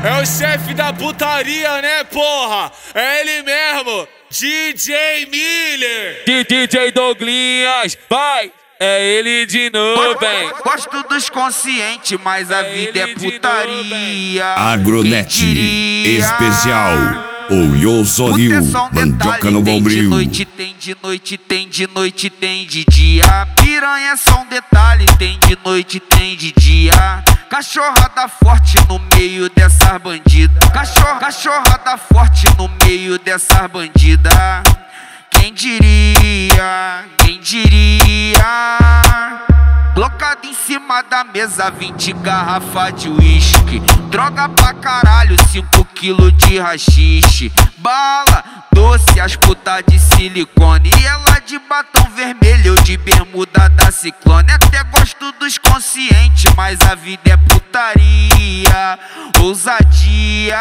É o chefe da putaria, né, porra? É ele mesmo, DJ Miller. DJ Douglinhas, vai! É ele de novo, hein? Gosto dos conscientes, mas a vida é putaria. Agronet especial. O Yosoril, mandioca no bombril. Tem de noite, tem de noite, tem de dia. Piranha é só um detalhe, tem de noite, tem de dia. Cachorrada forte no meio dessas bandidas. Cachorrada forte no meio dessas bandidas. Quem diria, quem diria? Colocado em cima da mesa 20 garrafa de uísque. Droga pra caralho, 5 quilos de rachixe. Bala, doce, as putas de silicone. E ela de batom vermelho, eu de bermuda da Ciclone. Até gosto dos conscientes, mas a vida é putaria. Ousadia.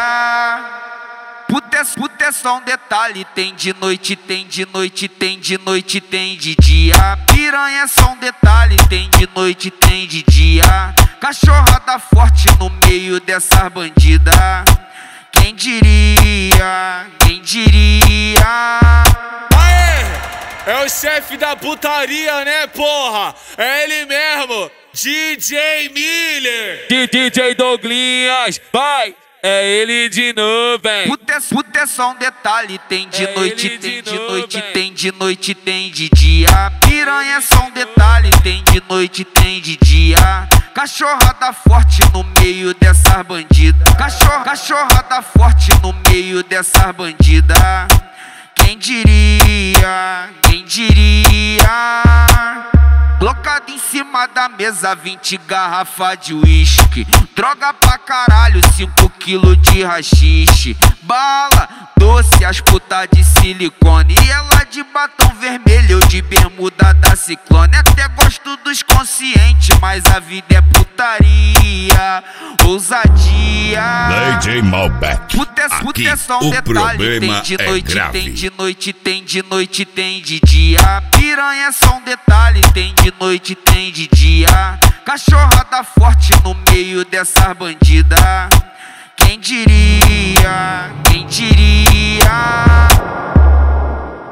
Puta é só um detalhe, tem de noite, tem de noite, tem de noite, tem de dia. Piranha é só um detalhe, tem de noite, tem de dia. Cachorrada forte no meio dessas bandidas. Quem diria, quem diria? Aê! É o chefe da putaria, né, porra? É ele mesmo, DJ Miller. DJ Douglinhas, vai! É ele de novo, hein? Puta é só um detalhe, tem de noite, tem de noite, tem de noite, tem de dia. Piranha é só um detalhe, tem de noite, tem de dia. Cachorrada forte no meio dessas bandidas. Cachorrada forte no meio dessas bandidas. Quem diria, quem diria? Colocado em cima da mesa 20 garrafa de uísque. Droga pra caralho, 5 quilos de rachixe. Bala, doce, as putas de silicone. E ela de batom vermelho, eu de bermuda da Ciclone. Até gosto dos conscientes, mas a vida é putaria. Ousadia. DJ Malbec. Puta é só um o detalhe, tem problema de é noite, grave. tem de noite, tem de noite, tem de dia. Piranha é só um detalhe, tem de noite, tem de dia. Cachorrada forte no meio dessas bandidas. Quem diria, quem diria?